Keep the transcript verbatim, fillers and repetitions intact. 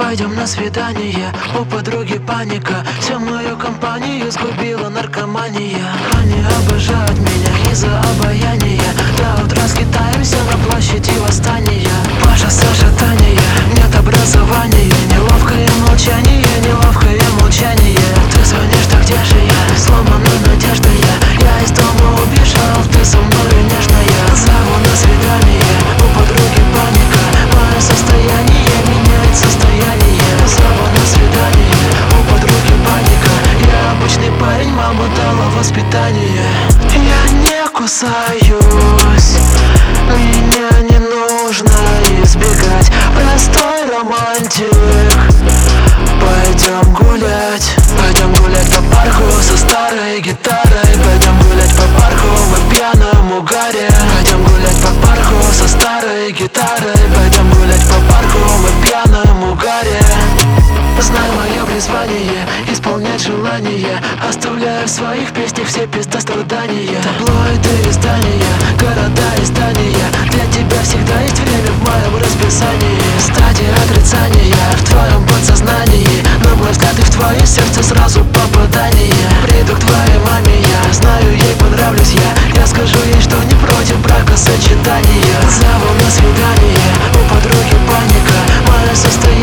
Пойдем на свидание, у подруги паника. Всю мою компанию сгубила наркомания. Они обожают меня из-за обаяния. До утра скитаемся на площади восстания. Паша, Саша, Таня, нет образования. Неловкое молчание, неловкое молчание. Ты звонишь, так где же я? Сломана надежда я. Я из дома убежал, ты со мной нежная. Зову на свидание, у подруги паника. Мое состояние меняет состояние. Зову на свидание, у подруги паника. Я обычный парень, мама дала воспитание. Я не кусаюсь, меня не нужно избегать. Простой романтик. Пойдем гулять, пойдем гулять по парку со старой гитарой. Пойдем гулять по парку в пьяном угаре. Пойдем гулять по парку со старой гитарой. Пойдем гулять по парку в пьяном угаре. Знай мое призвание, исполнять желание. Оставляю в своих песнях все пизда страдания. Таблоиды, издания, города и здания. Для тебя всегда есть время в моем расписании. Стадия отрицания в твоем подсознании. На мой взгляд и в твое сердце сразу попадание. Приду к твоей маме, я знаю, ей понравлюсь я. Я скажу ей, что не против бракосочетания. Зову на свидание, у подруги паника. Мое состояние